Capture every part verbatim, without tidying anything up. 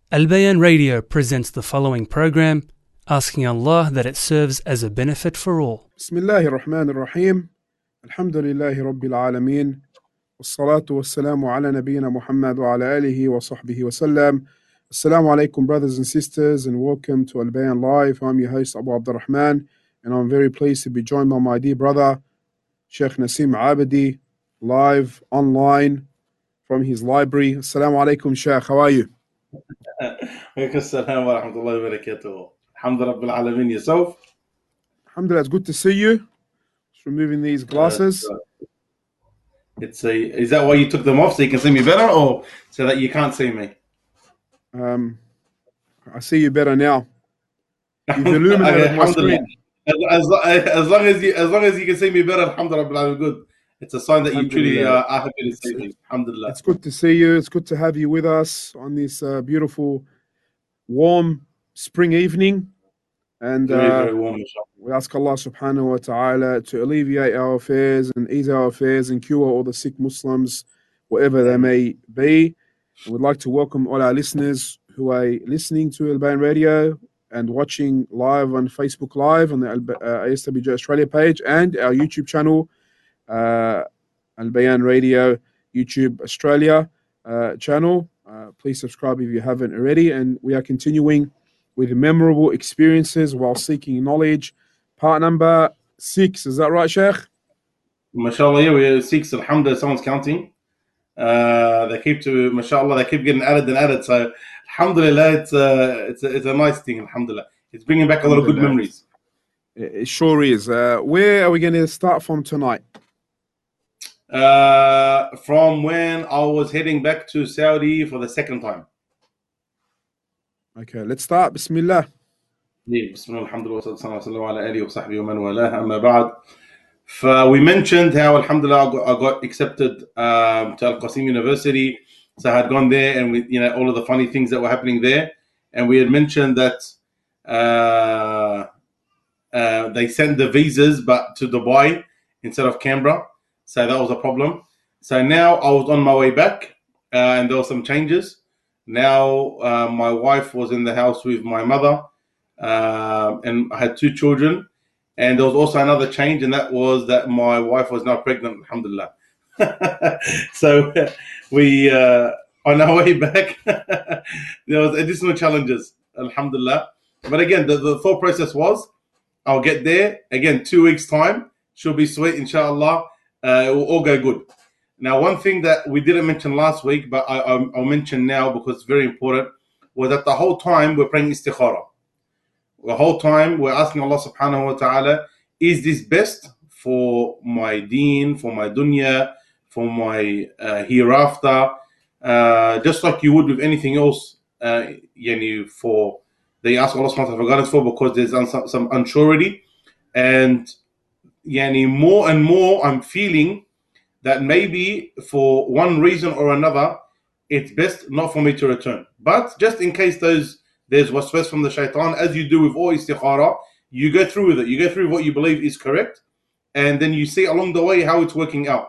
Al Bayan Radio presents the following program, asking Allah that it serves as a benefit for all. Bismillahir Rahmanir Rahim. Alhamdulillahi Rabbil Alameen. Wassalatu wassalamu ala nabiyyina Muhammad wa ala alihi wa sahbihi wa sallam. Assalamu alaikum, brothers and sisters, and welcome to Al Bayan Live. I'm your host, Abu Abdurrahman, and I'm very pleased to be joined by my dear brother, Sheikh Nasim Abadi, live online from his library. Assalamu alaikum, Sheikh. How are you? Alaikum assalam wa rahmatullahi wa barakatuh. Alhamdulillah Rabbil Alameen. Yourself? Alhamdulillah, it's good to see you. Just removing these glasses. Uh, it's a. Is that why you took them off so you can see me better, or so that you can't see me? Um, I see you better now. You've illuminated Okay, my screen. As, as, as long as you as long as you can see me better, Alhamdulillah Rabbil Alameen, good. It's a sign that you truly uh, are happy to see me. Alhamdulillah. It's good to see you. It's good to have you with us on this uh, beautiful, warm spring evening. And Very, uh, very warm, inshallah. we ask Allah subhanahu wa ta'ala to alleviate our affairs and ease our affairs and cure all the sick Muslims, wherever they may be. And we'd like to welcome all our listeners who are listening to Al Bayan Radio and watching live on Facebook Live on the uh, A S W J Australia page and our YouTube channel, uh, Al Bayan Radio YouTube Australia uh, channel. Uh, please subscribe if you haven't already. And we are continuing with memorable experiences while seeking knowledge. Part number six, is that right, Sheikh? MashaAllah, yeah, we're six. Alhamdulillah, someone's counting. Uh, they keep to, mashallah, they keep getting added and added. So, alhamdulillah, it's a, it's a, it's a nice thing, alhamdulillah. It's bringing back a lot of good memories. It sure is. Uh, where are we going to start from tonight? Uh, from when I was heading back to Saudi for the second time. Okay, let's start. Bismillah. Bismillah, alhamdulillah, wa sallallahu ala alihi wa sahbihi wa man walah, amma ba'd. So we mentioned how, alhamdulillah, I got, I got accepted um, to Al Qasim University. So I had gone there, and we, you know, all of the funny things that were happening there. And we had mentioned that uh, uh, they sent the visas, but to Dubai instead of Canberra. So that was a problem. So now I was on my way back, uh, and there were some changes. Now uh, my wife was in the house with my mother, uh, and I had two children. And there was also another change, and that was that my wife was now pregnant, alhamdulillah. So we, uh, on our way back, there was additional challenges, alhamdulillah. But again, the, the thought process was, I'll get there, again, two weeks' time, she'll be sweet, inshallah, uh, it will all go good. Now, one thing that we didn't mention last week, but I, I, I'll mention now because it's very important, was that the whole time we're praying istikhara. The whole time we're asking Allah subhanahu wa ta'ala, is this best for my deen, for my dunya, for my uh, hereafter? Uh, just like you would with anything else, uh, yani for they ask Allah subhanahu wa ta'ala for guidance for, because there's un- some, some unsurety. And yani more and more I'm feeling that maybe for one reason or another, it's best not for me to return. But just in case those there's waswas from the shaitan, as you do with all istikhara, you go through with it. You go through what you believe is correct, and then you see along the way how it's working out.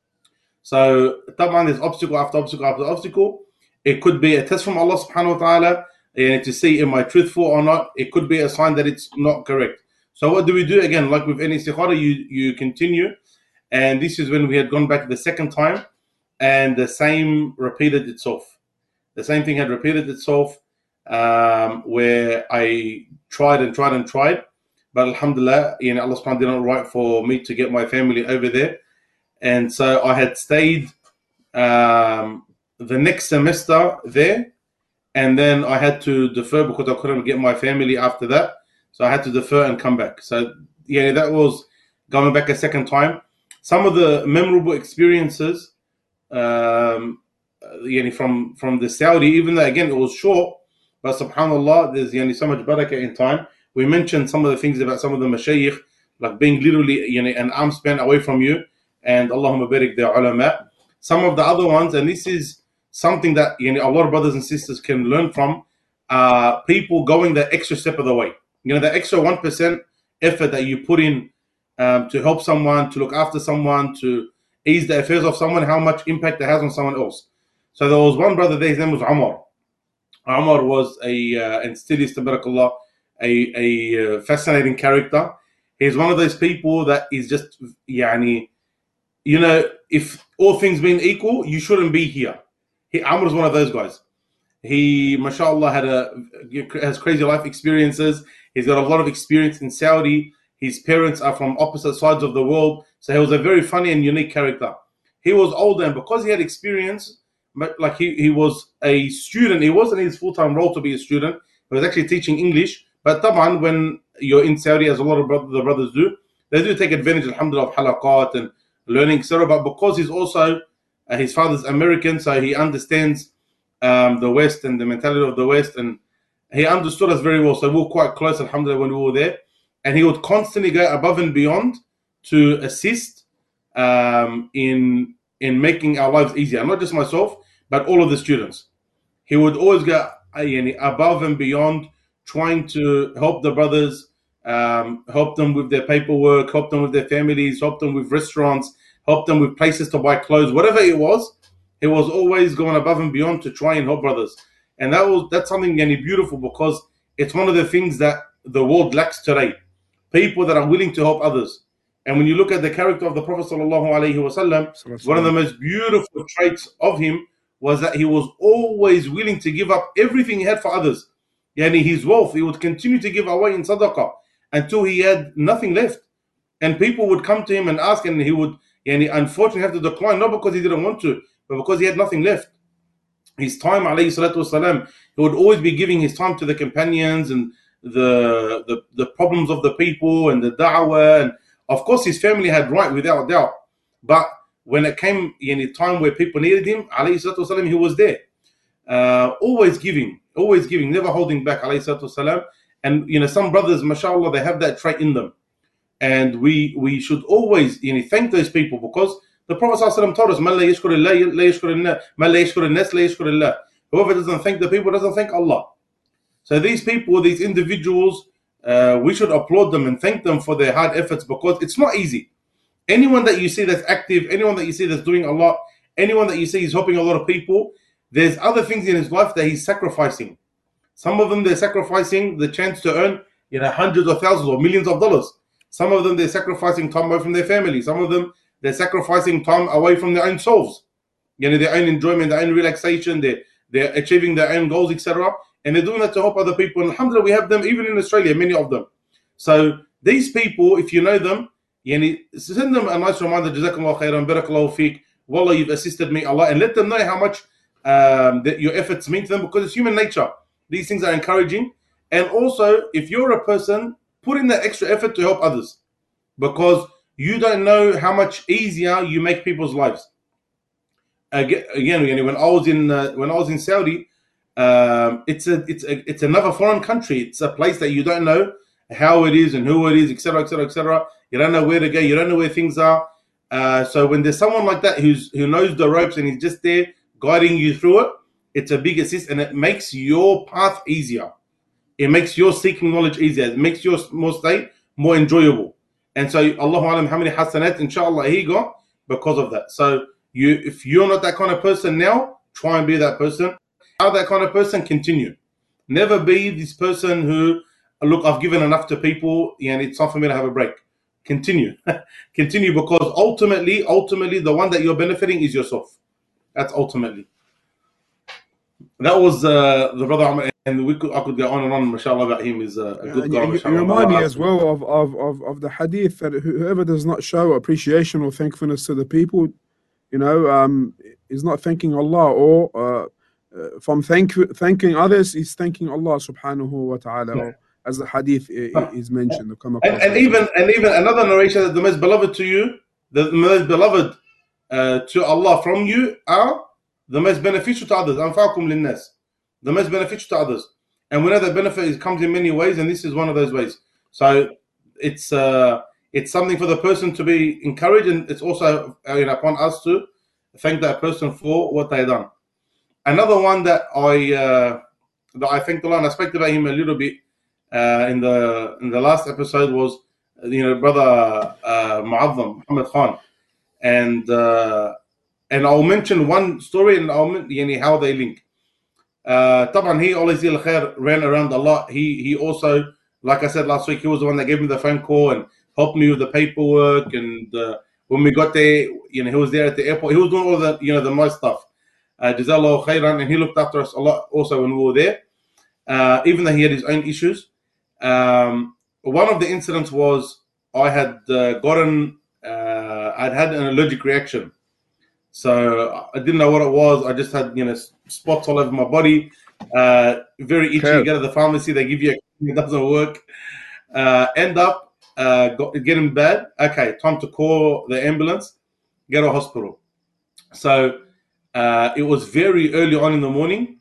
So, taban, there's obstacle after obstacle after obstacle. It could be a test from Allah subhanahu wa ta'ala, and to see am I truthful or not. It could be a sign that it's not correct. So what do we do? Again, like with any istikhara, you, you continue. And this is when we had gone back the second time, and the same repeated itself. The same thing had repeated itself, um, where I tried and tried and tried, but alhamdulillah, you know, Allah subhanahu wa ta'ala didn't write for me to get my family over there. And so I had stayed um, the next semester there, and then I had to defer because I couldn't get my family after that. So I had to defer and come back. So yeah, that was going back a second time. Some of the memorable experiences, um, you know, from, from the Saudi, even though again it was short, but subhanAllah, there's you know, so much barakah in time. We mentioned some of the things about some of the mashayikh, like being literally you know, an arm span away from you, and Allahumma barik the ulama. Some of the other ones, and this is something that you know, a lot of brothers and sisters can learn from, uh, people going the extra step of the way. You know, the extra one percent effort that you put in um, to help someone, to look after someone, to ease the affairs of someone, how much impact it has on someone else. So there was one brother there, his name was Umar. Umar was a, uh, and still is, tabarakallah, a, a uh, fascinating character. He's one of those people that is just, yani, you know, if all things being equal, you shouldn't be here. He, Umar is one of those guys. He, mashallah, had a has crazy life experiences. He's got a lot of experience in Saudi. His parents are from opposite sides of the world. So he was a very funny and unique character. He was older, and because he had experience, like he, he was a student, he wasn't his full-time role to be a student. He was actually teaching English. But taban, when you're in Saudi, as a lot of brother, the brothers do, they do take advantage, alhamdulillah, of halaqat and learning, et cetera. But because he's also, uh, his father's American, so he understands um, the West and the mentality of the West, and he understood us very well. So we were quite close, alhamdulillah, when we were there. And he would constantly go above and beyond to assist um, in in making our lives easier. Not just myself, but all of the students. He would always go uh, above and beyond, trying to help the brothers, um, help them with their paperwork, help them with their families, help them with restaurants, help them with places to buy clothes, whatever it was. He was always going above and beyond to try and help brothers. And that was that's something really beautiful, because it's one of the things that the world lacks today. People that are willing to help others. And when you look at the character of the Prophet sallallahu alaihi wasallam, one of the most beautiful traits of him was that he was always willing to give up everything he had for others. Yani his wealth, he would continue to give away in sadaqah until he had nothing left. And people would come to him and ask, and he would yani, unfortunately have to decline, not because he didn't want to, but because he had nothing left. His time, alayhi salatu wasalam, he would always be giving his time to the companions and the, the the problems of the people and the da'wah. And of course his family had right, without doubt. But when it came in a time where people needed him, alayhi salatu wasalam, he was there. Uh, always giving, always giving, never holding back, alayhi salatu wasalam. And you know, some brothers, mashallah, they have that trait in them. And we we should always you know, thank those people, because the Prophet ﷺ told us, "Man la yashkur Allah, la yashkur an-nas, man la yashkur an-nas, la yashkur Allah." Whoever doesn't thank the people doesn't thank Allah. So these people, these individuals, uh, we should applaud them and thank them for their hard efforts, because it's not easy. Anyone that you see that's active, anyone that you see that's doing a lot, anyone that you see is helping a lot of people, there's other things in his life that he's sacrificing. Some of them, they're sacrificing the chance to earn you know, hundreds of thousands or millions of dollars. Some of them, they're sacrificing time away from their family. Some of them, they're sacrificing time away from their own souls. You know, their own enjoyment, their own relaxation, they're, they're achieving their own goals, et cetera. And they're doing that to help other people. And alhamdulillah, we have them even in Australia, many of them. So these people, if you know them, yani, send them a nice reminder, Jazakallah khairan, barakallahu feek, wallah, you've assisted me, Allah, and let them know how much um, that your efforts mean to them, because it's human nature. These things are encouraging. And also, if you're a person, put in that extra effort to help others, because you don't know how much easier you make people's lives. Again, again when I was in uh, when I was in Saudi, um, it's a it's a it's another foreign country. It's a place that you don't know how it is and who it is, et cetera, et cetera, et cetera. You don't know where to go. You don't know where things are. Uh, so when there's someone like that who's who knows the ropes and he's just there guiding you through it, it's a big assist, and it makes your path easier. It makes your seeking knowledge easier. It makes your more state more enjoyable. And so, Allahu alam, how many hasanat, inshallah, he got because of that. So, you, if you're not that kind of person now, try and be that person. How that kind of person, continue. Never be this person who, look, I've given enough to people, and it's time for me to have a break. Continue. Continue, because ultimately, ultimately, the one that you're benefiting is yourself. That's ultimately. That was uh, the brother Umar, and we could, I could go on and on, mashallah, about him. Is uh, a good guy, you, you remind me as well of, of, of, of the hadith that whoever does not show appreciation or thankfulness to the people, you know, um, is not thanking Allah, or uh, uh, from thank, thanking others is thanking Allah subhanahu wa ta'ala, yeah. As the hadith is mentioned. And, and even and even another narration that the most beloved to you, the most beloved uh, to Allah from you are the most beneficial to others. Anfa'akum linnas. The most beneficial to others. And we know that benefit comes in many ways, and this is one of those ways. So it's uh, it's something for the person to be encouraged, and it's also uh, you know, upon us to thank that person for what they done. Another one that I uh, that I thanked Allah, and I spoke about him a little bit uh, in the in the last episode, was you know brother uh, Mu'azzam Muhammad Khan, and uh, and I'll mention one story, and I'll mention how they link. Uh, طبعا he always ran around a lot. He he also, like I said last week, he was the one that gave me the phone call and helped me with the paperwork. And uh, when we got there, you know, he was there at the airport. He was doing all the, you know, the nice stuff. Uh, Jazakallahu khairan, and he looked after us a lot also when we were there. Uh, even though he had his own issues. Um, one of the incidents was I had uh, gotten, uh, I'd had an allergic reaction. So I didn't know what it was. I just had, you know, spots all over my body, uh, very itchy. Okay. You go to the pharmacy, they give you a, it doesn't work. Uh, end up uh, got, getting bad. Okay, time to call the ambulance, get a hospital. So uh, it was very early on in the morning.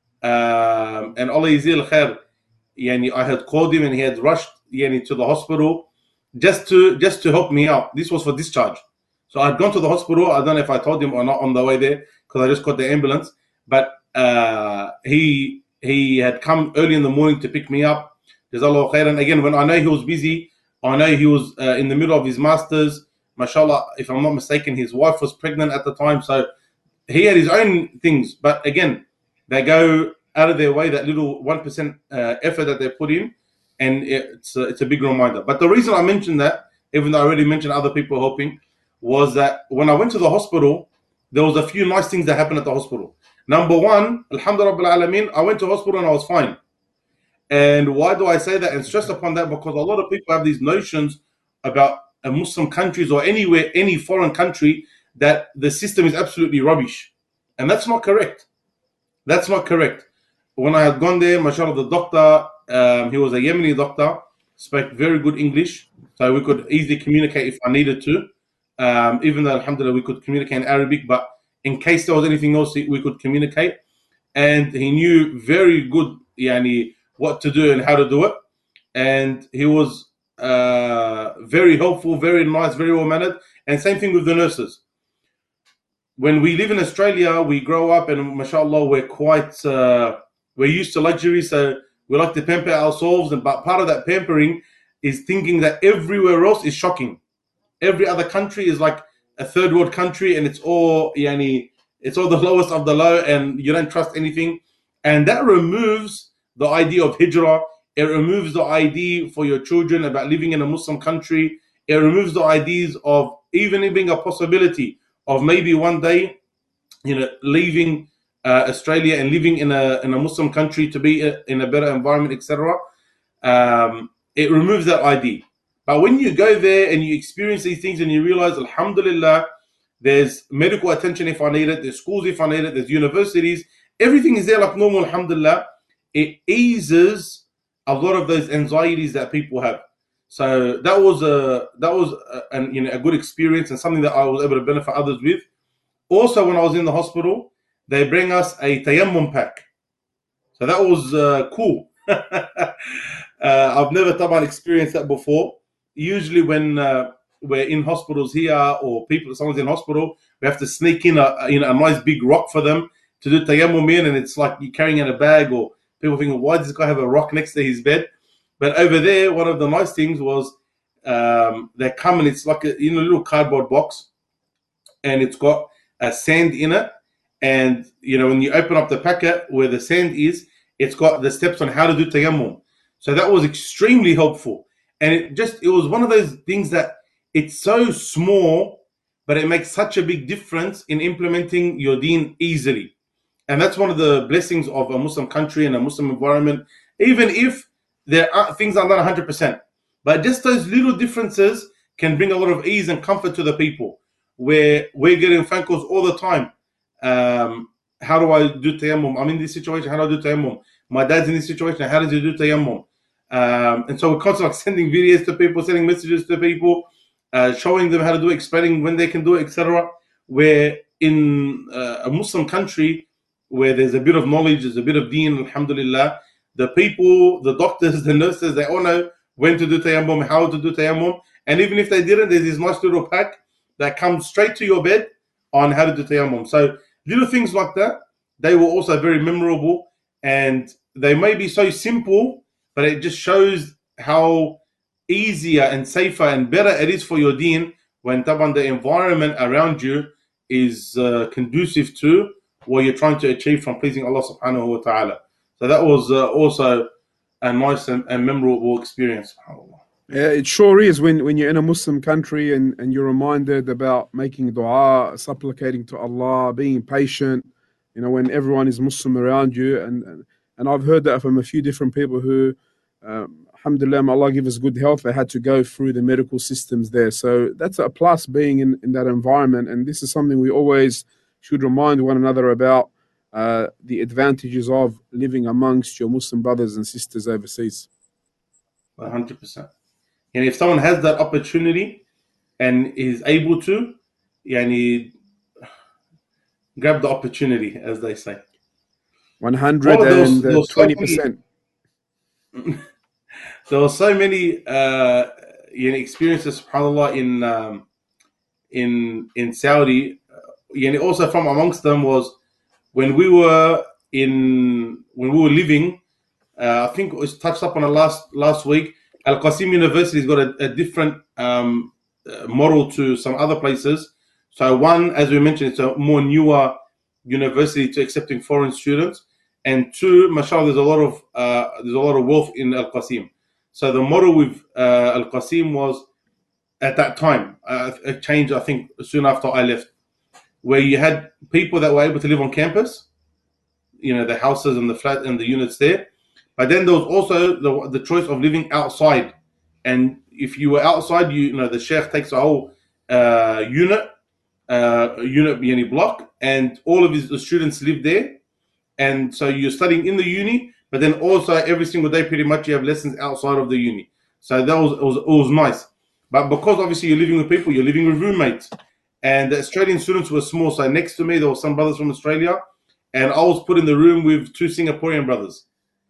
Um, and Allah Yizil Khair, yani, I had called him and he had rushed yani, to the hospital just to just to help me out. This was for discharge. So I'd gone to the hospital. I don't know if I told him or not on the way there because I just got the ambulance. But uh, he he had come early in the morning to pick me up. Jazakallahu khairan. Again, when I know he was busy, I know he was uh, in the middle of his masters. MashaAllah, if I'm not mistaken, his wife was pregnant at the time. So he had his own things. But again, they go out of their way, that little one percent uh, effort that they put in, and it's a, it's a big reminder. But the reason I mentioned that, even though I already mentioned other people helping, was that when I went to the hospital, there was a few nice things that happened at the hospital. Number one, Alhamdulillah Rabbil Alameen, I went to hospital and I was fine. And why do I say that and stress upon that? Because a lot of people have these notions about uh, Muslim countries or anywhere, any foreign country, that the system is absolutely rubbish. And that's not correct. That's not correct. When I had gone there, mashallah, the doctor, um, he was a Yemeni doctor, spoke very good English, so we could easily communicate if I needed to. Um, even though, alhamdulillah, we could communicate in Arabic, but in case there was anything else, we could communicate. And he knew very good yani, what to do and how to do it. And he was uh, very helpful, very nice, very well-mannered. And same thing with the nurses. When we live in Australia, we grow up and mashallah, we're quite, uh, we're used to luxury, so we like to pamper ourselves. And but part of that pampering is thinking that everywhere else is shocking. Every other country is like a third world country, and it's all yani, it's all the lowest of the low, and you don't trust anything. And that removes the idea of hijrah. It removes the idea for your children about living in a Muslim country. It removes the ideas of even it being a possibility of maybe one day, you know, leaving uh, Australia and living in a in a Muslim country to be in a better environment, et cetera. Um, it removes that idea. But when you go there and you experience these things and you realize, alhamdulillah, there's medical attention if I need it, there's schools if I need it, there's universities, everything is there like normal, alhamdulillah, it eases a lot of those anxieties that people have. So that was a that was a, an, you know, a good experience and something that I was able to benefit others with. Also, when I was in the hospital, they bring us a tayammum pack. So that was uh, cool. uh, I've never taban experienced that before. Usually when uh, we're in hospitals here or people, someone's in hospital, we have to sneak in a, you know, a nice big rock for them to do tayammum in, and it's like you're carrying in a bag, or people thinking, why does this guy have a rock next to his bed? But over there, one of the nice things was um, they come and it's like a you know little cardboard box, and it's got a sand in it. And you know when you open up the packet where the sand is, it's got the steps on how to do tayammum. So that was extremely helpful. And it just it was one of those things that it's so small, but it makes such a big difference in implementing your deen easily. And that's one of the blessings of a Muslim country and a Muslim environment, even if there are things are not one hundred percent. But just those little differences can bring a lot of ease and comfort to the people, where we're getting phone calls all the time. Um, how do I do tayammum? I'm in this situation, how do I do tayammum? My dad's in this situation, how does he do tayammum? Um, and so we're constantly like sending videos to people, sending messages to people, uh, showing them how to do it, explaining when they can do it, et cetera. Where in uh, a Muslim country, where there's a bit of knowledge, there's a bit of deen, alhamdulillah, the people, the doctors, the nurses, they all know when to do tayammum, how to do tayammum. And even if they didn't, there's this nice little pack that comes straight to your bed on how to do tayammum. So little things like that, they were also very memorable, and they may be so simple, but it just shows how easier and safer and better it is for your deen when taban the environment around you is uh, conducive to what you're trying to achieve from pleasing Allah subhanahu wa ta'ala. So that was uh, also a nice and, and memorable experience. SubhanAllah. Yeah, it sure is when, when you're in a Muslim country and, and you're reminded about making dua, supplicating to Allah, being patient, you know, when everyone is Muslim around you. And, and, and I've heard that from a few different people who, um, alhamdulillah, may Allah give us good health, they had to go through the medical systems there. So that's a plus being in, in that environment. And this is something we always should remind one another about, uh, the advantages of living amongst your Muslim brothers and sisters overseas. one hundred percent. And if someone has that opportunity and is able to, yani, grab the opportunity, as they say. one hundred twenty percent. There were so many uh, you know, experiences, subhanAllah, in um, in in Saudi. And also from amongst them was when we were in when we were living. Uh, I think it was touched up on the last last week. Al Qasim University has got a, a different um, uh, model to some other places. So one, as we mentioned, it's a more newer university to accepting foreign students, and two, mashallah, there's a lot of uh, there's a lot of wealth in Al Qasim. So the model with uh, Al Qasim was at that time uh, it changed. I think soon after I left, where you had people that were able to live on campus, you know, the houses and the flat and the units there. But then there was also the, the choice of living outside. And if you were outside, you, you know, the sheikh takes a whole uh, unit, uh, unit, yani block, and all of his the students live there. And so you're studying in the uni, but then also every single day, pretty much, you have lessons outside of the uni. So that was it was, it was nice. But because obviously you're living with people, you're living with roommates. And the Australian students were small. So next to me, there were some brothers from Australia. And I was put in the room with two Singaporean brothers.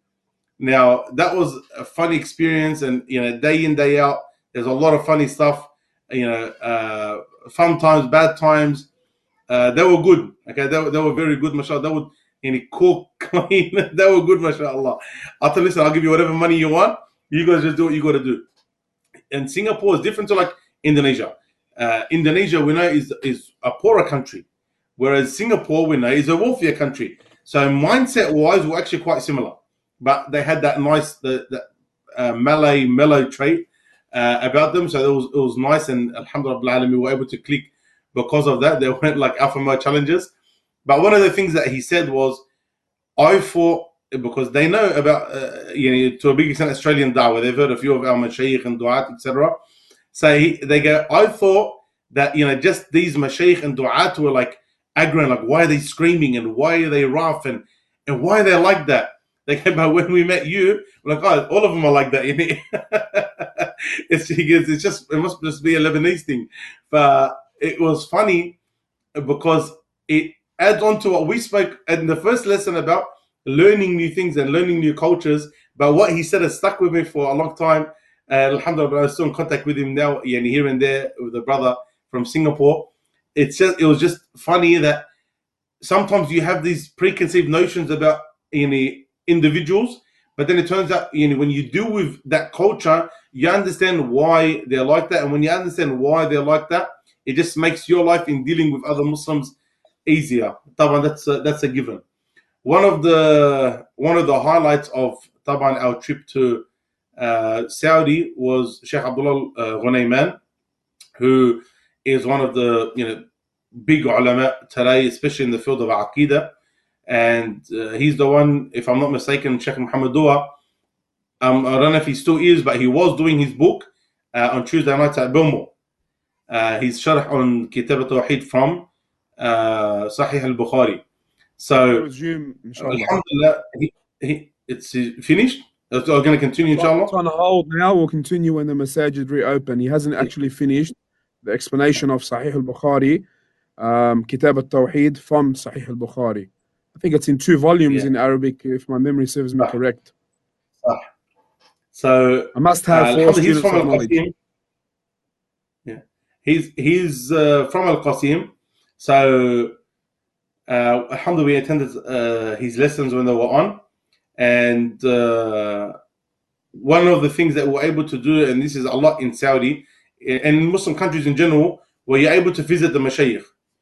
Now, that was a funny experience, and, you know, day in, day out, there's a lot of funny stuff, you know, uh, fun times, bad times. Uh, they were good, okay? They were, they were very good, mashallah. They would, you know, cook, clean. They were good, mashallah. I tell you, listen, I'll give you whatever money you want. You guys just do what you got to do. And Singapore is different to, like, Indonesia. Uh, Indonesia, we know, is, is a poorer country, whereas Singapore, we know, is a wealthier country. So mindset-wise, we're actually quite similar. But they had that nice, the, the uh, Malay mellow trait uh, about them, so it was it was nice, and alhamdulillah, we were able to click because of that. They weren't like alpha male challenges. But one of the things that he said was, I thought, because they know about, uh, you know, to a big extent, Australian da'wah. They've heard a few of our mashayikh and du'at, et cetera. So he, they go, I thought that, you know, just these mashayikh and du'at were like aggravating, like, why are they screaming and why are they rough and and why are they like that? They came out when we met you, we're like, oh, all of them are like that. it's, it's just, it must just be a Lebanese thing. But it was funny because it adds on to what we spoke in the first lesson about learning new things and learning new cultures. But what he said has stuck with me for a long time. Uh, alhamdulillah, I'm still in contact with him now, and here and there with a brother from Singapore. It's just, it was just funny that sometimes you have these preconceived notions about, you know, individuals, but then it turns out, you know, when you deal with that culture, you understand why they're like that, and when you understand why they're like that, it just makes your life in dealing with other Muslims easier. Taban, that's a, that's a given. One of the one of the highlights of Taban our trip to uh, Saudi was Sheikh Abdullah uh, Ghunayman, who is one of the, you know, big ulama today, especially in the field of Aqidah. And uh, he's the one, if I'm not mistaken, Sheikh Muhammad Dua, um, I don't know if he still is, but he was doing his book uh, on Tuesday nights at Bilmo. Uh, he's sharh on Kitab al-Tawheed from uh, Sahih al-Bukhari. So, Resume, inshallah. alhamdulillah, he, he, it's finished. It's going to continue, inshallah. It's on hold now. We'll continue when the masajid reopen. He hasn't actually finished the explanation of Sahih al-Bukhari, um, Kitab al-Tawheed from Sahih al-Bukhari. I think it's in two volumes, yeah, in Arabic, if my memory serves me ah. correct. Ah. So I must have uh, four he's students from of knowledge. Al-Qasim. Yeah, he's he's uh, from Al-Qasim. So uh, alhamdulillah, we attended uh, his lessons when they were on, and uh, one of the things that we're able to do, and this is a lot in Saudi and in Muslim countries in general, where you're able to visit the mashayikh.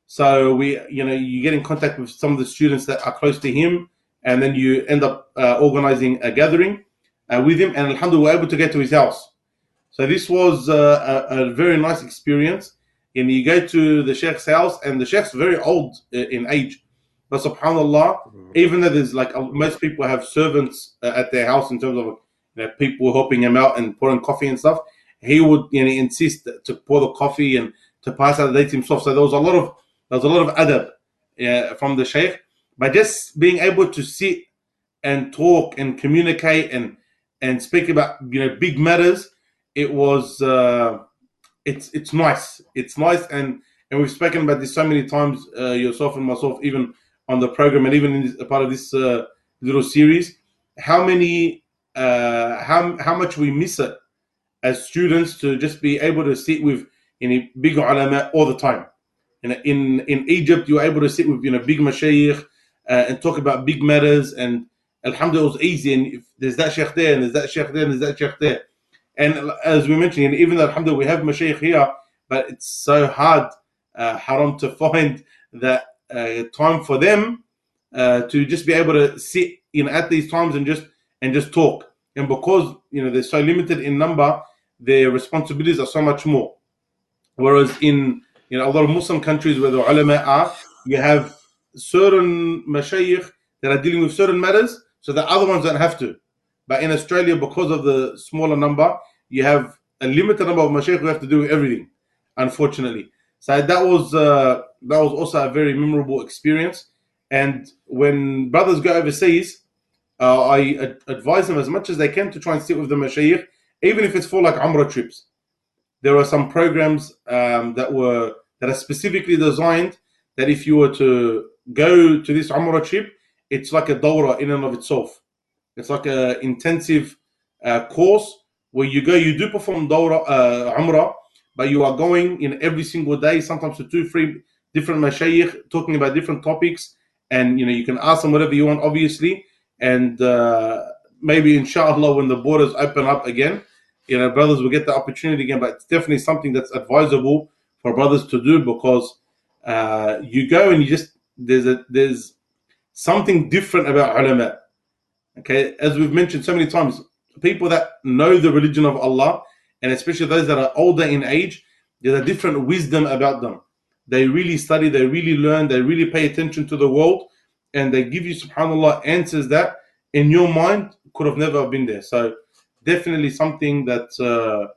So we, you know, you get in contact with some of the students that are close to him, and then you end up uh, organizing a gathering uh, with him. And alhamdulillah, we're able to get to his house. So this was uh, a, a very nice experience. And you go to the Sheikh's house, and the Sheikh's very old in age. But subhanAllah, even though there's like most people have servants uh, at their house in terms of, you know, people helping him out and pouring coffee and stuff, he would, you know, insist to pour the coffee and to pass out the dates himself. So there was a lot of there was a lot of adab uh, from the Sheikh. By just being able to sit and talk and communicate and and speak about, you know, big matters, it was uh, it's it's nice. It's nice, and and we've spoken about this so many times, uh, yourself and myself, even on the program and even in this, a part of this uh, little series. How many, uh, how how much we miss it as students to just be able to sit with, you know, big ulama all the time. You know, in in Egypt, you were able to sit with, you know, big mashayikh uh, and talk about big matters, and alhamdulillah, it was easy. And if there's that sheikh there, and there's that sheikh there, and there's that sheikh there. And as we mentioned, even though alhamdulillah we have mashayikh here, but it's so hard, uh, haram, to find that uh, time for them uh, to just be able to sit, you know, at these times and just and just talk. And because, you know, they're so limited in number, their responsibilities are so much more. Whereas in, you know, a lot of Muslim countries where the ulama are, you have certain mashayikh that are dealing with certain matters, so the other ones don't have to. But in Australia, because of the smaller number, you have a limited number of mashayikh who have to do everything, unfortunately. So that was uh, that was also a very memorable experience. And when brothers go overseas, uh, I ad- advise them as much as they can to try and sit with the mashayikh, even if it's for like Umrah trips. There are some programs um, that were that are specifically designed that if you were to go to this Umrah trip, it's like a dawrah in and of itself. It's like an intensive uh, course where you go, you do perform dawrah, uh, Umrah, but you are going in every single day, sometimes to two, three different mashayikh talking about different topics, and, you know, you can ask them whatever you want, obviously, and uh, maybe inshallah when the borders open up again, you know, brothers will get the opportunity again. But it's definitely something that's advisable for brothers to do, because uh, you go and you just there's a there's something different about ulama. Okay, as we've mentioned so many times, people that know the religion of Allah, and especially those that are older in age, there's a different wisdom about them. They really study, they really learn, they really pay attention to the world, and they give you, subhanAllah, answers that in your mind could have never been there. So definitely something that uh,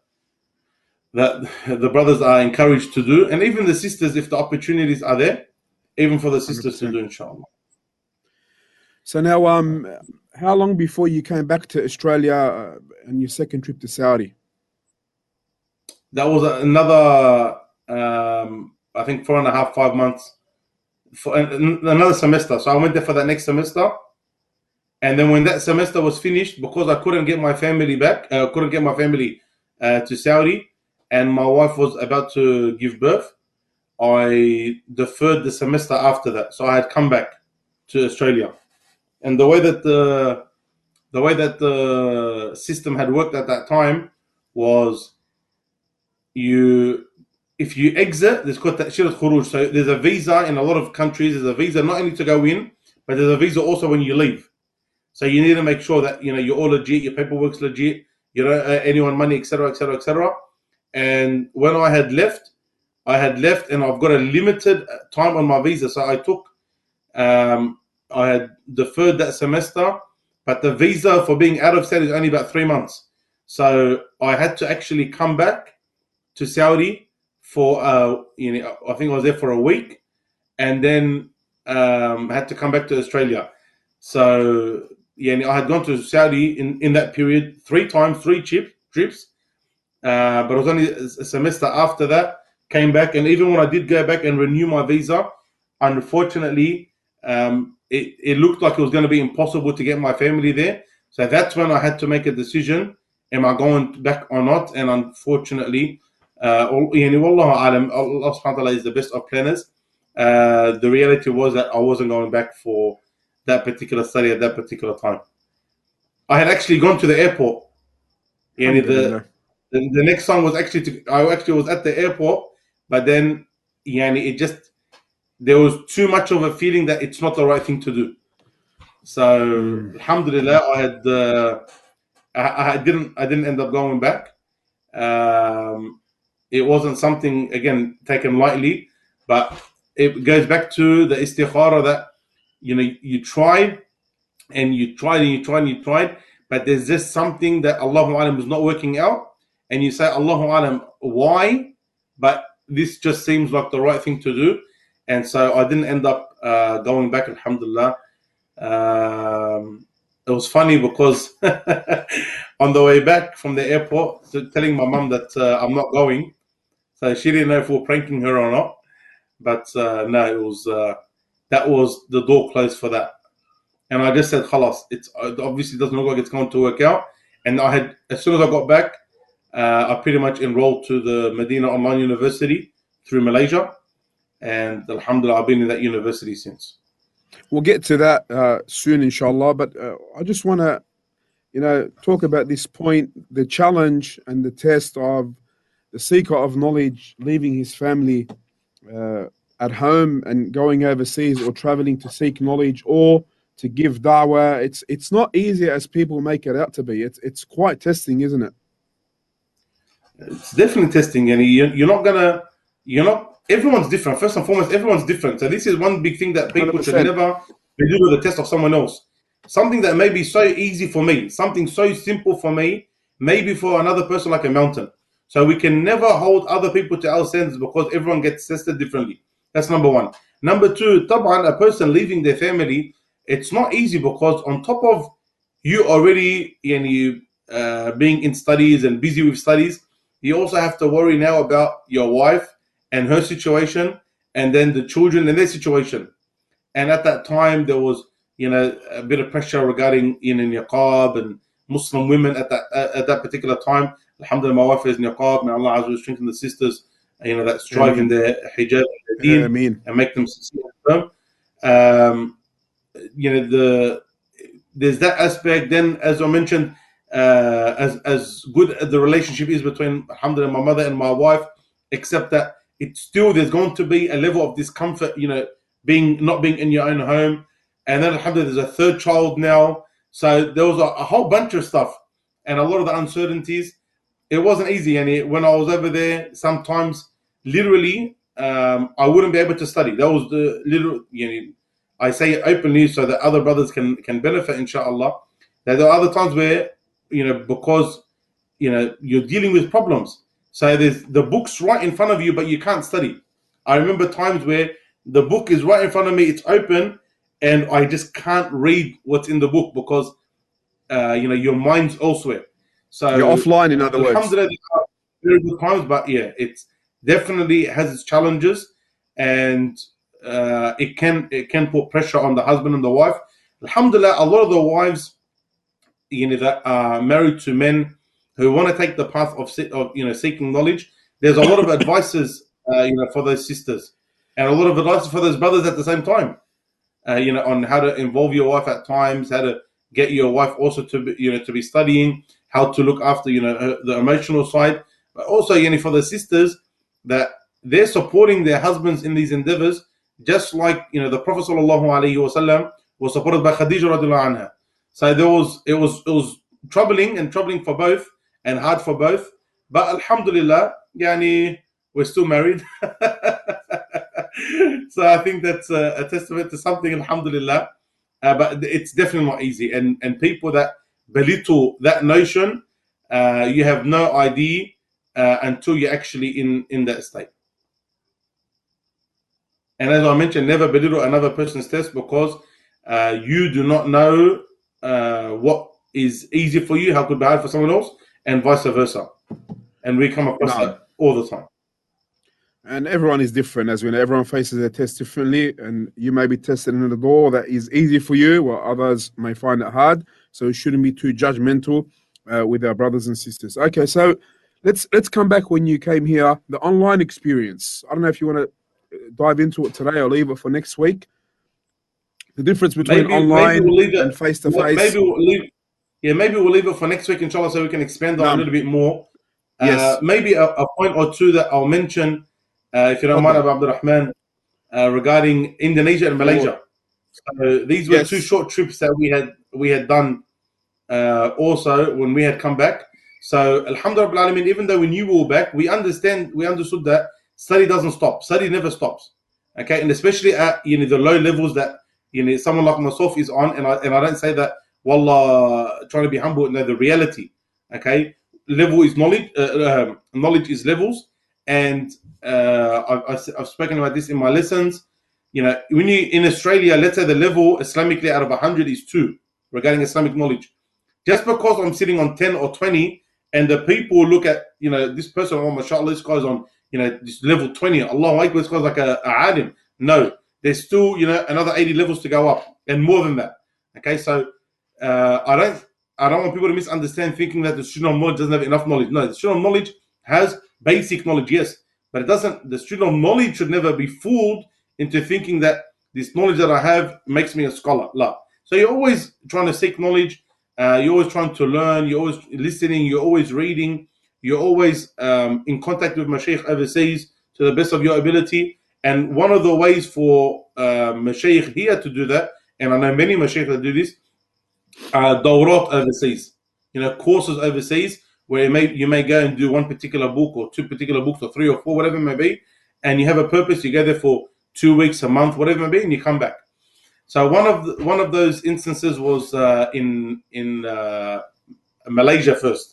that the brothers are encouraged to do, and even the sisters, if the opportunities are there, even for the sisters one hundred percent to do, inshallah. So now, um, how long before you came back to Australia uh, and your second trip to Saudi? That was another, um, I think, four and a half, five months, for another semester. So I went there for that next semester. And then when that semester was finished, because I couldn't get my family back, I uh, couldn't get my family uh, to Saudi, and my wife was about to give birth, I deferred the semester after that. So I had come back to Australia. And the way that the the way that the system had worked at that time was, you, if you exit, there's called Ta'shirat Khuruj. So there's a visa in a lot of countries. There's a visa not only to go in, but there's a visa also when you leave. So you need to make sure that, you know, you're all legit, your paperwork's legit, you don't owe anyone money, et cetera, et cetera, et cetera. And when I had left, I had left, and I've got a limited time on my visa. So I took, um, I had deferred that semester, but the visa for being out of state is only about three months. So I had to actually come back to Saudi for, uh, you know, I think I was there for a week, and then um, had to come back to Australia. So yeah, I had gone to Saudi in, in that period three times, three trip, trips, uh, but it was only a semester after that, came back. And even when I did go back and renew my visa, unfortunately, um, it, it looked like it was going to be impossible to get my family there. So that's when I had to make a decision, am I going back or not? And unfortunately, uh, Allah subhanahu wa ta'ala is the best of planners. Uh, the reality was that I wasn't going back for that particular study at that particular time. I had actually gone to the airport. Yani the, the the next song was actually to, I actually was at the airport, but then yani it just there was too much of a feeling that it's not the right thing to do. So mm. alhamdulillah, I had uh, I, I didn't I didn't end up going back. Um, it wasn't something, again, taken lightly, but it goes back to the istikhara that, you know, you tried and you tried and you tried and you tried, but there's just something that Allahu Alam was not working out, and you say, Allahu Alam, why? But this just seems like the right thing to do. And so I didn't end up uh, going back, alhamdulillah. Um, it was funny because on the way back from the airport, so telling my mum that uh, I'm not going. So she didn't know if we were pranking her or not. But uh, no, it was uh, that was the door closed for that. And I just said, khalas, it's, it obviously doesn't look like it's going to work out. And I had, as soon as I got back, uh, I pretty much enrolled to the Medina Online University through Malaysia. And alhamdulillah, I've been in that university since. We'll get to that uh, soon, inshallah. But uh, I just want to, you know, talk about this point, the challenge and the test of the seeker of knowledge leaving his family uh, at home and going overseas, or traveling to seek knowledge or to give da'wah. It's it's not easy as people make it out to be. It's it's quite testing, isn't it? It's definitely testing, and you, you're not gonna, you're not. Everyone's different. First and foremost, everyone's different. So this is one big thing that people one hundred percent should never do with the test of someone else. Something that may be so easy for me, something so simple for me, maybe for another person like a mountain. So we can never hold other people to our standards because everyone gets tested differently. That's number one. Number two, taban, a person leaving their family, it's not easy because on top of you already you know, uh, being in studies and busy with studies, you also have to worry now about your wife and her situation, and then the children and their situation. And at that time, there was, you know, a bit of pressure regarding, you know, niqab and Muslim women at that uh, at that particular time. Alhamdulillah, my wife is niqab. May Allah Azza wa Jalla strengthen the sisters, you know, that strive in their hijab and, their deen, and make them sincere and firm. Um, you know, the there's that aspect. Then, as I mentioned, uh, as as good as the relationship is between, alhamdulillah, my mother and my wife, except that it's still, there's going to be a level of discomfort, you know, being not being in your own home. And then alhamdulillah, there's a third child now. So there was a, a whole bunch of stuff and a lot of the uncertainties. It wasn't easy. And it, when I was over there, sometimes literally um, I wouldn't be able to study. That was the little, you know, I say it openly so that other brothers can, can benefit, inshallah. There are other times where, you know, because, you know, you're dealing with problems. So there's the book's right in front of you, but you can't study. I remember times where the book is right in front of me, it's open, and I just can't read what's in the book because, uh, you know, your mind's elsewhere. So you're offline, in other words. Alhamdulillah, very good times, but yeah, it's definitely has its challenges, and uh, it can it can put pressure on the husband and the wife. Alhamdulillah, a lot of the wives, you know, that are married to men who want to take the path of, of you know, seeking knowledge, there's a lot of advices, uh, you know, for those sisters, and a lot of advice for those brothers at the same time, uh, you know, on how to involve your wife at times, how to get your wife also to be, you know, to be studying, how to look after, you know, her, the emotional side, but also, you know, for the sisters that they're supporting their husbands in these endeavors, just like, you know, the Prophet sallallahu alaihi wasallam was supported by Khadija radiallahu anha. So there was, it was, it was troubling and troubling for both, and hard for both, but alhamdulillah, yani, we're still married. So I think that's a, a testament to something, alhamdulillah, uh, but it's definitely not easy, and and people that belittle that notion, uh, you have no idea uh, until you're actually in in that state. And as I mentioned, never belittle another person's test, because uh, you do not know uh, what is easy for you, how could be hard for someone else, and vice versa. And we come across no. that all the time. And everyone is different, as we know. Everyone faces their test differently, and you may be tested in a door that is easy for you, while others may find it hard. So we shouldn't be too judgmental uh, with our brothers and sisters. Okay, so let's let's come back when you came here. The online experience. I don't know if you want to dive into it today or leave it for next week. The difference between maybe, online maybe we'll and face to face. Maybe we'll leave. Yeah, maybe we'll leave it for next week, inshallah, so we can expand on no. a little bit more. Yes. Uh, maybe a, a point or two that I'll mention, uh, if you don't okay. mind, Abu Abdul Rahman. uh, regarding Indonesia and Malaysia. So these were Yes. two short trips that we had we had done uh, also when we had come back. So alhamdulillah, even though we knew we were back, we understand we understood that study doesn't stop. Study never stops. Okay, and especially at you know the low levels that you know someone like myself is on, and I and I don't say that wallah trying to be humble. No, the reality. Okay, level is knowledge. Uh, um, knowledge is levels, and uh, I've, I've spoken about this in my lessons. You know, when you in Australia, let's say the level Islamically out of one hundred is two regarding Islamic knowledge. Just because I'm sitting on ten or twenty, and the people look at you know this person, oh mashallah, this guy's on you know this level twenty. Allahu Akbar, this guy's like a, a alim. No, there's still you know another eighty levels to go up, and more than that. Okay, so uh, I don't I don't want people to misunderstand thinking that the student of knowledge doesn't have enough knowledge. No, the student of knowledge has basic knowledge, yes, but it doesn't. The student of knowledge should never be fooled into thinking that this knowledge that I have makes me a scholar. La. So you're always trying to seek knowledge. Uh, you're always trying to learn. You're always listening. You're always reading. You're always um, in contact with mashaykh overseas to the best of your ability. And one of the ways for uh, mashaykh here to do that, and I know many mashaykh that do this, are dawrat overseas. You know, courses overseas where you may you may go and do one particular book or two particular books or three or four, whatever it may be, and you have a purpose. You go there for two weeks, a month, whatever it may be, and you come back. So one of the, one of those instances was uh, in in uh, Malaysia first,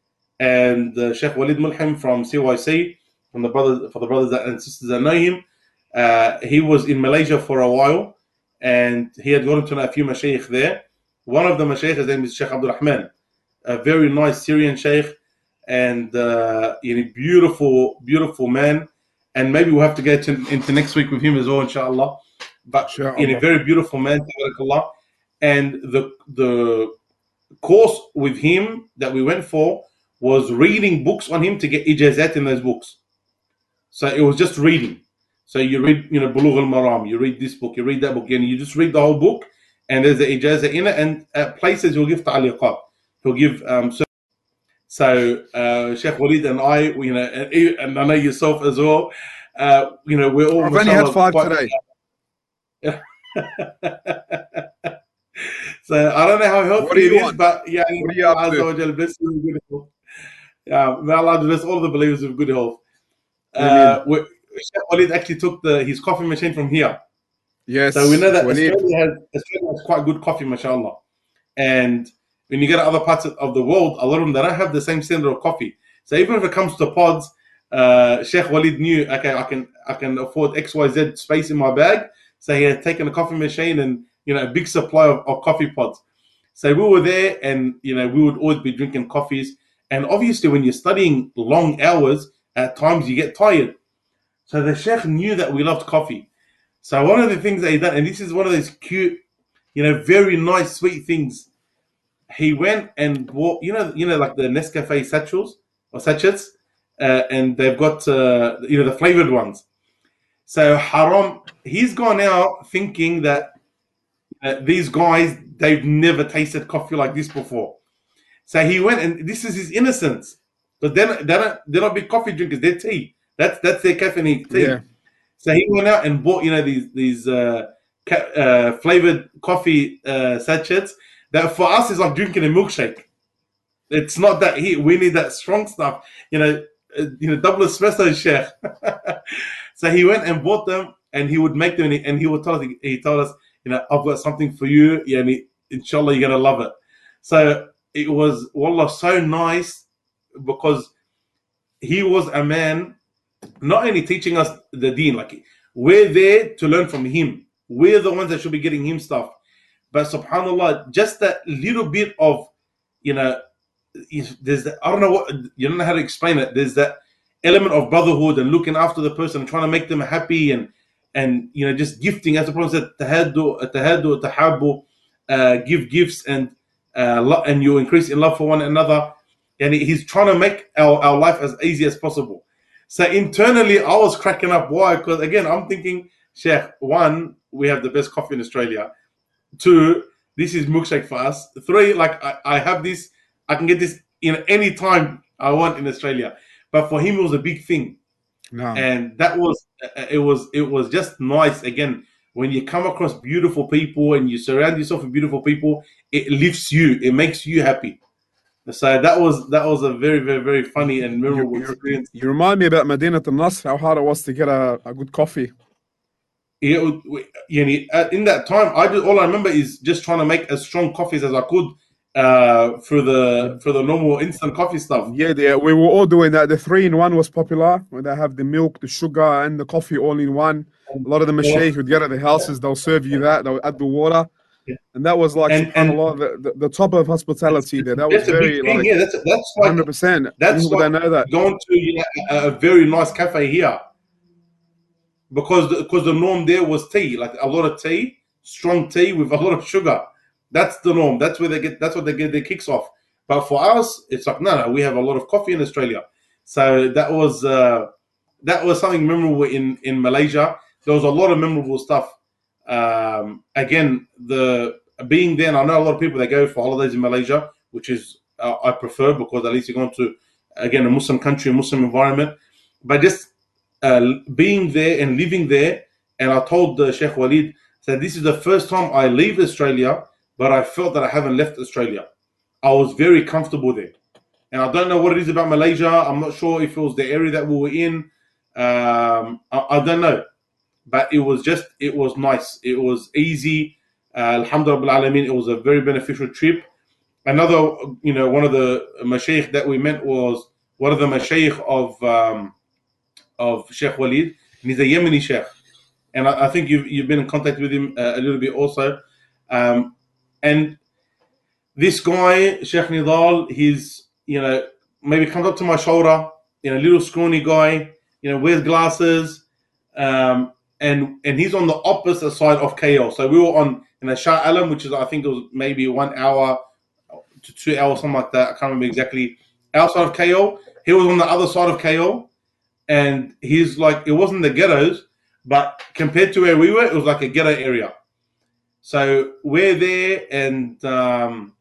and uh, Sheikh Walid Mulhim from C Y C, from the brothers for the brothers and sisters that know him, uh, he was in Malaysia for a while, and he had gotten to know a few mashaykh there. One of the mashaykh, his name is Sheikh Abdul Rahman, a very nice Syrian sheikh, and uh, you know, beautiful, beautiful man. And maybe we'll have to get to, into next week with him as well, inshallah. But Inshallah. in a very beautiful man, tabarakallah. And the the course with him that we went for was reading books on him to get ijazat in those books. So it was just reading. So you read, you know, Bulugh al-Maram, you read this book, you read that book, and you just read the whole book, and there's the ijazah in it, and at places you'll give ta'liqat. He'll give um, so, so uh, Sheikh Walid and I, you know, and, and I know yourself as well. Uh, you know, we're all. I've only had five quite, today. So I don't know how healthy What do you it is, want? but yeah, What are you up to? Allah bless you with good health. Yeah, may Allah bless all the believers with good health. Uh, we, Sheikh Walid actually took the his coffee machine from here. Yes. So we know that Walid. Australia has, Australia has quite good coffee, mashallah. And when you get to other parts of the world, a lot of them, they don't have the same standard of coffee. So even if it comes to pods, uh, Sheikh Walid knew, okay, I can I can afford X Y Z space in my bag. So he had taken a coffee machine and, you know, a big supply of, of coffee pods. So we were there and, you know, we would always be drinking coffees. And obviously when you're studying long hours, at times you get tired. So the Sheikh knew that we loved coffee. So one of the things that he done, and this is one of those cute, you know, very nice, sweet things. He went and bought, you know, you know, like the Nescafe satchels or sachets, uh, and they've got, uh, you know, the flavored ones. So Haram, he's gone out thinking that uh, these guys, they've never tasted coffee like this before. So he went, and this is his innocence, but they're, they're not they're not big coffee drinkers. They're tea. That's that's their caffeine tea. Yeah. So he went out and bought, you know, these these uh, ca- uh, flavored coffee uh, sachets that for us is like drinking a milkshake. It's not that heat. We need that strong stuff. You know, uh, you know, double espresso, Sheikh. So he went and bought them, and he would make them, and he, and he would tell us. He told us, you know, I've got something for you. Yeah, and he, inshallah, you're gonna love it. So it was, wallah, so nice because he was a man not only teaching us the deen, like we're there to learn from him. We're the ones that should be getting him stuff. But subhanallah, just that little bit of, you know, there's that, I don't know what, you don't know how to explain it. There's that element of brotherhood and looking after the person, trying to make them happy, and and you know, just gifting, as the Prophet said, tahaddu, tahaddu, tahabbu, uh, give gifts, and uh, and you increase in love for one another. And he's trying to make our, our life as easy as possible. So internally, I was cracking up. Why? Because again, I'm thinking, Sheikh, one, we have the best coffee in Australia. Two, this is milkshake for us. Three, like I, I have this, I can get this in any time I want in Australia. But for him, it was a big thing. No. And that was it was it was just nice. Again, when you come across beautiful people and you surround yourself with beautiful people, it lifts you, it makes you happy. So that was that was a very very very funny and You, memorable you, experience. you remind me about Medina al Nasr, how hard it was to get a, a good coffee. It, you know, in that time, I just, all I remember is just trying to make as strong coffees as I could uh, for the for the normal instant coffee stuff. Yeah, yeah, we were all doing that. The three in one was popular, where they have the milk, the sugar, and the coffee all in one. A lot of the mashayikh would get at the houses, they'll serve you that, they'll add the water. Yeah. And that was like, And and subhanAllah, the, the, the top of hospitality there. That was that's a big very, thing. like, Yeah, that's that's like one hundred percent. that's People like don't know that. going to, you know, a, a very nice cafe here, because the, because the norm there was tea, like a lot of tea, strong tea with a lot of sugar. That's the norm. That's where they get. That's what they get their kicks off. But for us, it's like no, no. We have a lot of coffee in Australia, so that was uh, that was something memorable in in Malaysia. There was a lot of memorable stuff. Um, again, the being there, and I know a lot of people that go for holidays in Malaysia, which is uh, I prefer, because at least you're going to, again, a Muslim country, a Muslim environment. But just uh, being there and living there, and I told uh, Sheikh Walid that this is the first time I leave Australia, but I felt that I haven't left Australia. I was very comfortable there. And I don't know what it is about Malaysia. I'm not sure if it was the area that we were in. Um, I, I don't know. But it was just, it was nice. It was easy. Uh, Alhamdulillah, it was a very beneficial trip. Another, you know, one of the mashayikh that we met was one of the mashayikh of um, of Sheikh Walid. And he's a Yemeni sheikh. And I, I think you've, you've been in contact with him uh, a little bit also. Um, and this guy, Sheikh Nidal, he's, you know, maybe comes up to my shoulder, you know, little scrawny guy, you know, wears glasses, um, and and he's on the opposite side of K L. So we were on, you know, Shah Alam, which is, I think it was maybe one hour to two hours, something like that. I can't remember exactly. Outside of K L, he was on the other side of K L, and he's like, it wasn't the ghettos, but compared to where we were, it was like a ghetto area. So we're there, and um,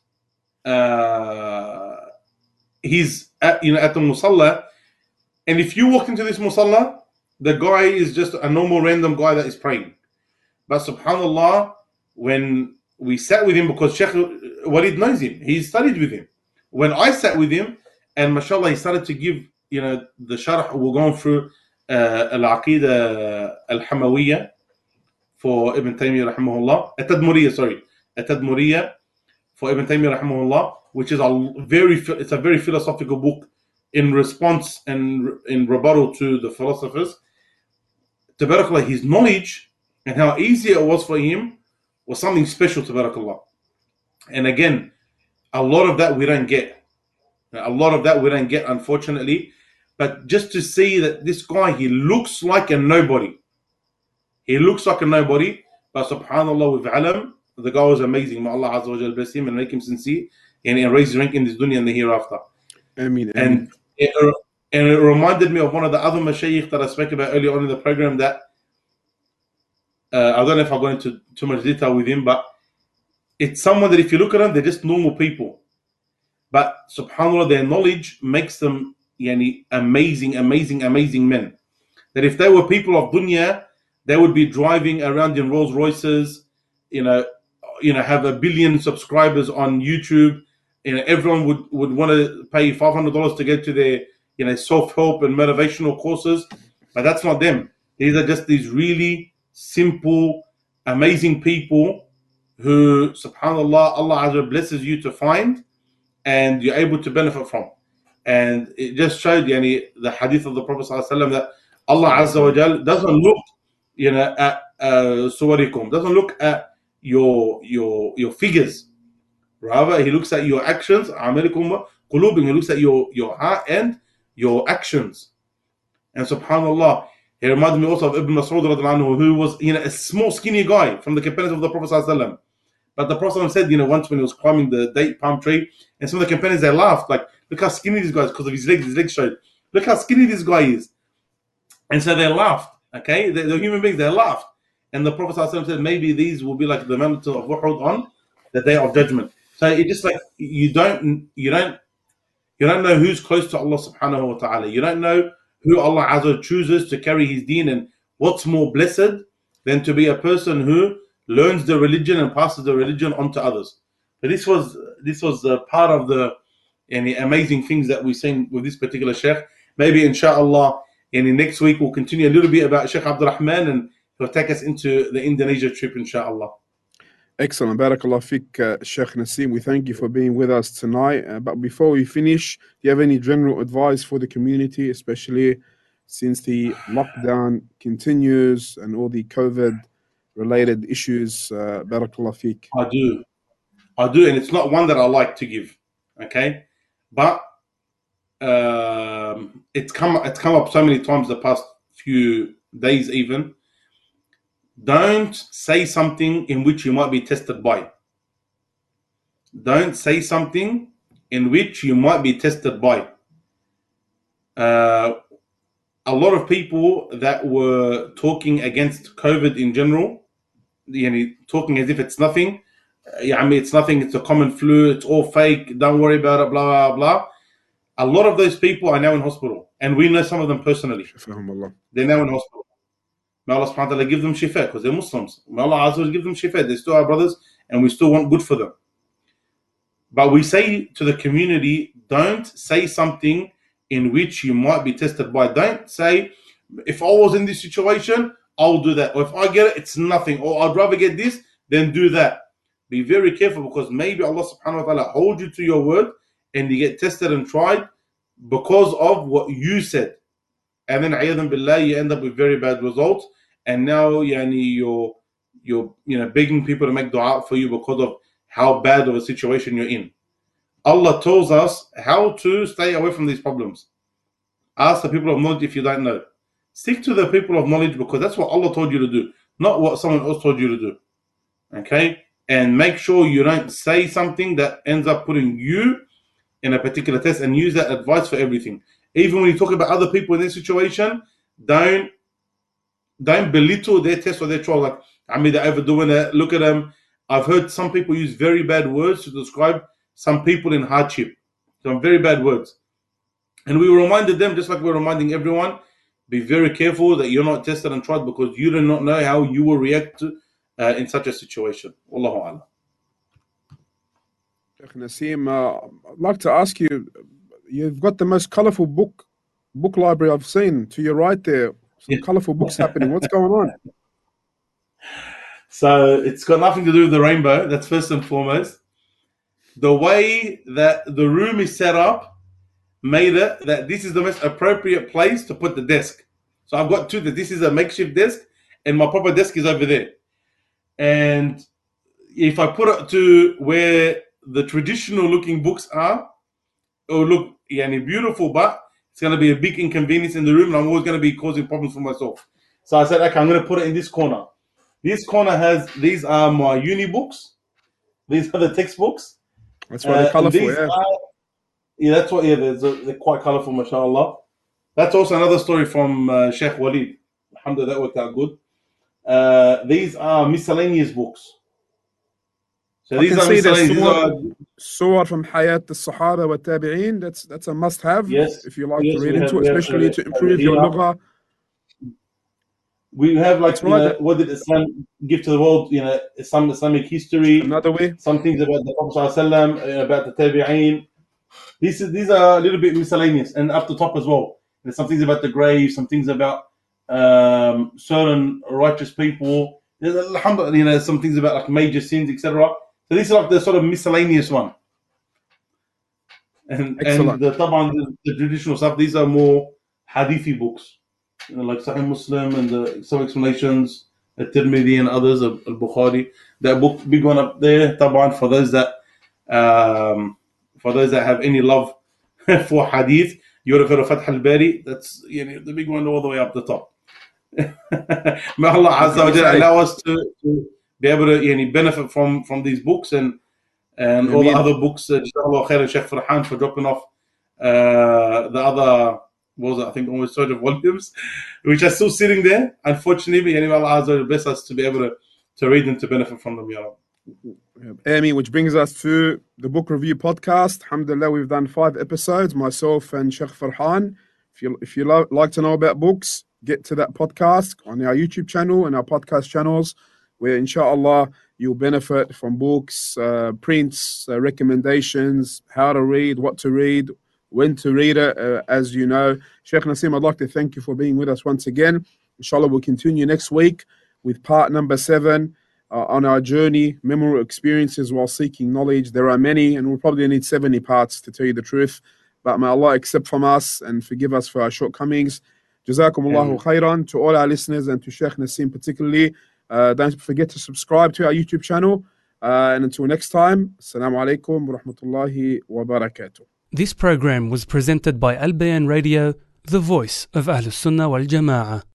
uh, he's at, you know, at the musalla, and if you walk into this musalla, the guy is just a normal random guy that is praying. But subhanallah, when we sat with him, because Sheikh Walid knows him, he studied with him. When I sat with him, and mashallah, he started to give, you know, the sharh, we're going through uh, al-Aqidah al-Hamawiyya for Ibn Taymiyyah rahimahullah, at-Tadmuriyya, sorry, at-Tadmuriyya for Ibn Taymiyyah rahimahullah, which is a very, it's a very philosophical book in response and in rebuttal to the philosophers. Tabarakallah, his knowledge and how easy it was for him was something special, tabarakallah. And again, a lot of that we don't get. A lot of that we don't get, unfortunately. But just to see that this guy, he looks like a nobody. He looks like a nobody, but subhanallah, with alam, the guy was amazing. May Allah Azza wa Jal bless him and make him sincere and, and raise his rank in this dunya and the hereafter. Ameen, ameen. And it, and it reminded me of one of the other mashayikh that I spoke about earlier on in the program that uh, I don't know if I go into too much detail with him, but it's someone that if you look at them, they're just normal people. But subhanAllah, their knowledge makes them yani, amazing, amazing, amazing men. That if they were people of dunya, they would be driving around in Rolls Royces, you know, you know, have a billion subscribers on YouTube. You know, everyone would, would want to pay five hundred dollars to get to their, you know, self-help and motivational courses. But that's not them. These are just these really simple, amazing people who, subhanAllah, Allah Azza blesses you to find and you're able to benefit from. And it just showed yani, the hadith of the Prophet ﷺ that Allah Azza wa Jal doesn't look, you know, at uh, suwarikum, doesn't look at your your your figures. Rather, he looks at your actions. Amalikum qulubin. He looks at your your heart and your actions. And subhanallah, he reminded me also of Ibn Mas'ud radhiyallahu anhu, who was, you know, a small, skinny guy from the companions of the Prophet ﷺ. But the Prophet said, you know, once when he was climbing the date palm tree, and some of the companions, they laughed, like, look how skinny this guy is because of his legs. His legs showed. Look how skinny this guy is. And so they laughed. Okay, the, the human beings, they laughed. And the Prophet ﷺ said, maybe these will be like the mountain of Uhud on the day of judgment. So it just like you don't you don't you don't know who's close to Allah subhanahu wa ta'ala. You don't know who Allah Azza wa Jalla chooses to carry His deen, and what's more blessed than to be a person who learns the religion and passes the religion on to others. So this was this was uh, part of the any amazing things that we've seen with this particular Sheikh. Maybe inshallah, any next week we'll continue a little bit about Sheikh Abdul Rahman, and he'll take us into the Indonesia trip inshallah. Excellent. Barakallah Fik, uh, Sheikh Naseem. We thank you for being with us tonight. Uh, but before we finish, do you have any general advice for the community, especially since the lockdown continues and all the COVID-related issues? Uh, Barakallah Fik. I do. I do, and it's not one that I like to give, okay? But um, it's come it's come up so many times the past few days even. Don't say something in which you might be tested by. Don't say something in which you might be tested by. Uh, a lot of people that were talking against COVID in general, you know, talking as if it's nothing, yeah, I mean, it's nothing, it's a common flu, it's all fake, don't worry about it, blah, blah, blah. A lot of those people are now in hospital, and we know some of them personally. They're now in hospital. May Allah subhanahu wa ta'ala give them shifa, because they're Muslims. May Allah Azza wa Jalla give them shifa. They're still our brothers, and we still want good for them. But we say to the community, don't say something in which you might be tested by. Don't say, if I was in this situation, I'll do that. Or if I get it, it's nothing. Or I'd rather get this than do that. Be very careful, because maybe Allah subhanahu wa ta'ala hold you to your word and you get tested and tried because of what you said. And then ayyadan billah, you end up with very bad results. And now yani, you're, you're you know, begging people to make dua for you because of how bad of a situation you're in. Allah tells us how to stay away from these problems. Ask the people of knowledge if you don't know. Stick to the people of knowledge, because that's what Allah told you to do, not what someone else told you to do. Okay? And make sure you don't say something that ends up putting you in a particular test, and use that advice for everything. Even when you talk about other people in this situation, don't don't belittle their test or their trial. Like, I mean, they're overdoing it. Look at them. I've heard some people use very bad words to describe some people in hardship. Some very bad words. And we reminded them, just like we're reminding everyone, be very careful that you're not tested and tried, because you do not know how you will react to, uh, in such a situation. Wallahu a'lam. Sheikh Naseem, uh, I'd like to ask you, you've got the most colorful book book library I've seen. To your right there, some yeah. colorful books happening. What's going on? So it's got nothing to do with the rainbow. That's first and foremost. The way that the room is set up made it that this is the most appropriate place to put the desk. So I've got two. This is a makeshift desk, and my proper desk is over there. And if I put it to where the traditional looking books are, it will look yani, beautiful, but it's going to be a big inconvenience in the room, and I'm always going to be causing problems for myself. So I said, okay, I'm going to put it in this corner. This corner has, these are my uni books. These are the textbooks. That's why they're uh, colorful, yeah. Are, yeah, that's what, yeah, they're, they're quite colorful, mashallah. That's also another story from uh, Sheikh Walid. Alhamdulillah, that worked out good. Uh, these are miscellaneous books. So I these can are see the miscellaneous. Surah from Hayat al-Sahaba wa Tabi'een. That's that's a must-have, yes. if you like yes, to read have, into it, especially have, to improve your lugha. We have like, you right. know, what did Islam give to the world? You know, some Islamic history. Another way. Some things about the Prophet ﷺ, about the Tabi'een. These is, these are a little bit miscellaneous, and up the top as well. There's some things about the grave, some things about um, certain righteous people. There's alhamdulillah, you know, some things about like major sins, et cetera. So these are like the sort of miscellaneous one. And Excellent. and the, the, the traditional stuff, these are more hadithi books, you know, like Sahih Muslim and the, some explanations, At-Tirmidhi and others, Al-Bukhari. That book, big one up there, taban, for those that um, for those that have any love for hadith. You would have heard of Fath al-Bari. That's, you know, the big one all the way up the top. May Allah Azza wa Jalla allow us to, to be able to, you know, benefit from, from these books and and Ameen. All the other books. Jazakallah khair and Sheikh Farhan for dropping off uh, the other, what was it, I think almost thirty volumes, which are still sitting there. Unfortunately, but Allah Azza wa Jalla bless us to be able to, to read them, to benefit from them. Ya Rabbi. Amy, which brings us to the book review podcast. Alhamdulillah, we've done five episodes, myself and Sheikh Farhan. If you if you lo- like to know about books, get to that podcast on our YouTube channel and our podcast channels, where inshallah you'll benefit from books, uh, prints, uh, recommendations, how to read, what to read, when to read it. Uh, as you know, Sheikh Naseem, I'd like to thank you for being with us once again. Inshallah, we'll continue next week with part number seven uh, on our journey, memorable experiences while seeking knowledge. There are many, and we'll probably need seventy parts to tell you the truth. But may Allah accept from us and forgive us for our shortcomings. Jazakumullahu khairan to all our listeners and to Sheikh Naseem particularly. Uh, don't forget to subscribe to our YouTube channel. Uh, and until next time, Assalamu alaikum wa rahmatullahi wa barakatuh. This program was presented by Al Bayan Radio, the voice of Ahlus Sunnah wal Jama'ah.